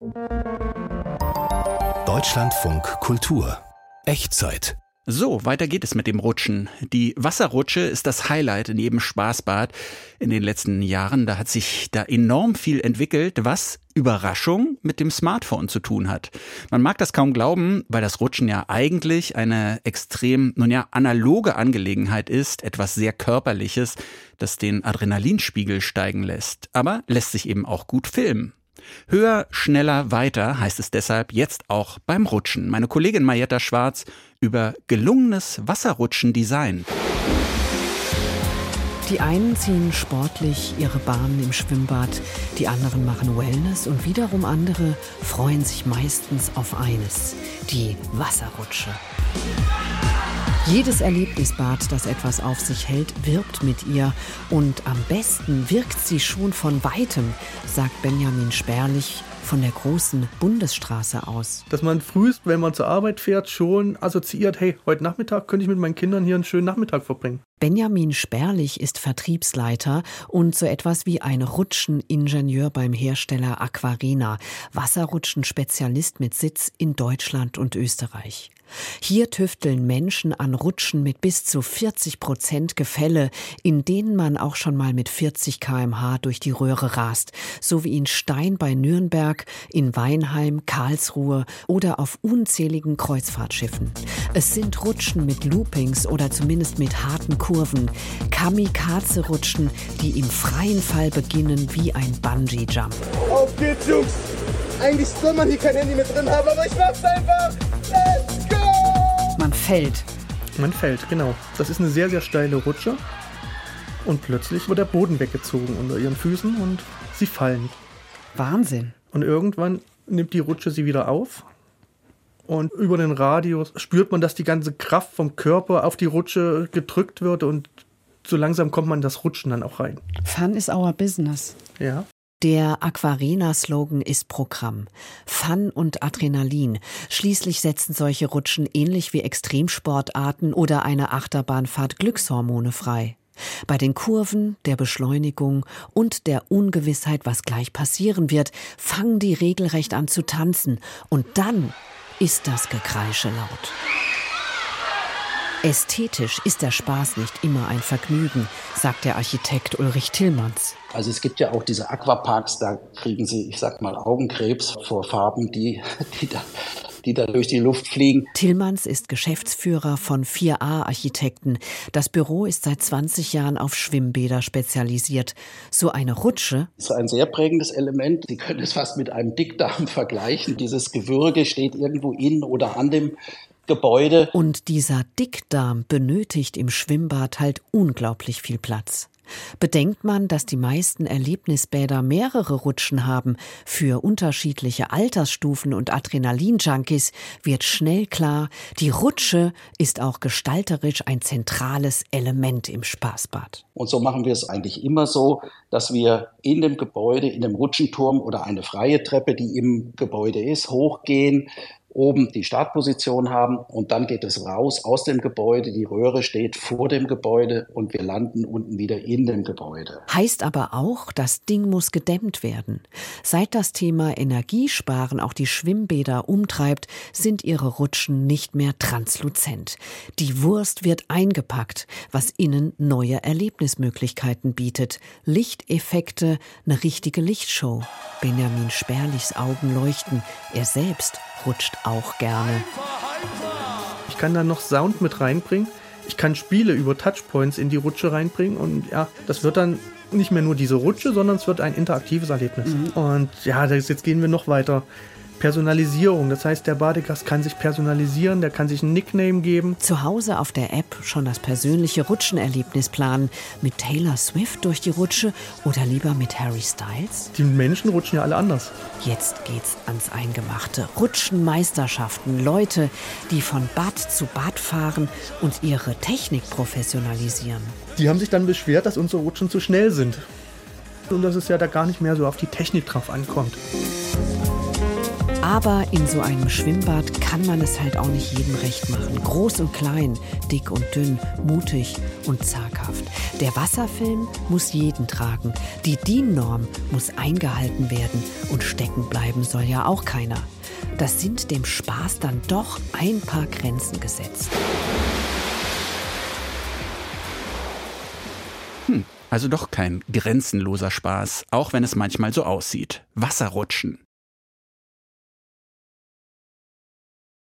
Deutschlandfunk Kultur. Echtzeit. So, weiter geht es mit dem Rutschen. Die Wasserrutsche ist das Highlight in jedem Spaßbad. In den letzten Jahren, da hat sich da enorm viel entwickelt, was, Überraschung, mit dem Smartphone zu tun hat. Man mag das kaum glauben, weil das Rutschen ja eigentlich eine extrem, analoge Angelegenheit ist, etwas sehr Körperliches, das den Adrenalinspiegel steigen lässt. Aber lässt sich eben auch gut filmen. Höher, schneller, weiter heißt es deshalb jetzt auch beim Rutschen. Meine Kollegin Marietta Schwarz über gelungenes Wasserrutschen-Design. Die einen ziehen sportlich ihre Bahnen im Schwimmbad, die anderen machen Wellness und wiederum andere freuen sich meistens auf eines: die Wasserrutsche. Jedes Erlebnisbad, das etwas auf sich hält, wirbt mit ihr. Und am besten wirkt sie schon von Weitem, sagt Benjamin Sperlich von der großen Bundesstraße aus. Dass man frühest, wenn man zur Arbeit fährt, schon assoziiert, hey, heute Nachmittag könnte ich mit meinen Kindern hier einen schönen Nachmittag verbringen. Benjamin Sperlich ist Vertriebsleiter und so etwas wie ein Rutscheningenieur beim Hersteller Aquarena, Wasserrutschen-Spezialist mit Sitz in Deutschland und Österreich. Hier tüfteln Menschen an Rutschen mit bis zu 40% Gefälle, in denen man auch schon mal mit 40 km/h durch die Röhre rast, so wie in Stein bei Nürnberg, in Weinheim, Karlsruhe oder auf unzähligen Kreuzfahrtschiffen. Es sind Rutschen mit Loopings oder zumindest mit harten Kurven, Kamikaze-Rutschen, die im freien Fall beginnen wie ein Bungee-Jump. Auf geht's, Jungs! Eigentlich soll man hier kein Handy mit drin haben, aber ich mach's einfach! Let's go! Man fällt. Man fällt, genau. Das ist eine sehr, sehr steile Rutsche. Und plötzlich wird der Boden weggezogen unter ihren Füßen und sie fallen. Wahnsinn. Und irgendwann nimmt die Rutsche sie wieder auf. Und über den Radius spürt man, dass die ganze Kraft vom Körper auf die Rutsche gedrückt wird. Und so langsam kommt man in das Rutschen dann auch rein. Fun is our business. Ja. Der Aquarena-Slogan ist Programm. Fun und Adrenalin. Schließlich setzen solche Rutschen ähnlich wie Extremsportarten oder eine Achterbahnfahrt Glückshormone frei. Bei den Kurven, der Beschleunigung und der Ungewissheit, was gleich passieren wird, fangen die regelrecht an zu tanzen. Und dann ist das Gekreische laut. Ästhetisch ist der Spaß nicht immer ein Vergnügen, sagt der Architekt Ulrich Tillmanns. Also es gibt ja auch diese Aquaparks, da kriegen Sie, ich sag mal, Augenkrebs vor Farben, die da durch die Luft fliegen. Tillmanns ist Geschäftsführer von 4A Architekten. Das Büro ist seit 20 Jahren auf Schwimmbäder spezialisiert. So eine Rutsche ist ein sehr prägendes Element. Sie können es fast mit einem Dickdarm vergleichen. Dieses Gewürge steht irgendwo in oder an dem Gebäude. Und dieser Dickdarm benötigt im Schwimmbad halt unglaublich viel Platz. Bedenkt man, dass die meisten Erlebnisbäder mehrere Rutschen haben, für unterschiedliche Altersstufen und Adrenalin-Junkies, wird schnell klar, die Rutsche ist auch gestalterisch ein zentrales Element im Spaßbad. Und so machen wir es eigentlich immer so, dass wir in dem Gebäude, in dem Rutschenturm oder eine freie Treppe, die im Gebäude ist, hochgehen, oben die Startposition haben und dann geht es raus aus dem Gebäude. Die Röhre steht vor dem Gebäude und wir landen unten wieder in dem Gebäude. Heißt aber auch, das Ding muss gedämmt werden. Seit das Thema Energiesparen auch die Schwimmbäder umtreibt, sind ihre Rutschen nicht mehr transluzent. Die Wurst wird eingepackt, was innen neue Erlebnismöglichkeiten bietet. Lichteffekte, eine richtige Lichtshow. Benjamin Sperlichs Augen leuchten. Er selbst rutscht auch gerne. Ich kann da noch Sound mit reinbringen. Ich kann Spiele über Touchpoints in die Rutsche reinbringen. Und ja, das wird dann nicht mehr nur diese Rutsche, sondern es wird ein interaktives Erlebnis. Und ja, jetzt gehen wir noch weiter. Personalisierung, das heißt, der Badegast kann sich personalisieren, der kann sich einen Nickname geben. Zu Hause auf der App schon das persönliche Rutschenerlebnis planen. Mit Taylor Swift durch die Rutsche oder lieber mit Harry Styles? Die Menschen rutschen ja alle anders. Jetzt geht's ans Eingemachte. Rutschenmeisterschaften, Leute, die von Bad zu Bad fahren und ihre Technik professionalisieren. Die haben sich dann beschwert, dass unsere Rutschen zu schnell sind. Und dass es ja da gar nicht mehr so auf die Technik drauf ankommt. Aber in so einem Schwimmbad kann man es halt auch nicht jedem recht machen. Groß und klein, dick und dünn, mutig und zaghaft. Der Wasserfilm muss jeden tragen. Die DIN-Norm muss eingehalten werden. Und stecken bleiben soll ja auch keiner. Das sind dem Spaß dann doch ein paar Grenzen gesetzt. Also doch kein grenzenloser Spaß, auch wenn es manchmal so aussieht. Wasserrutschen.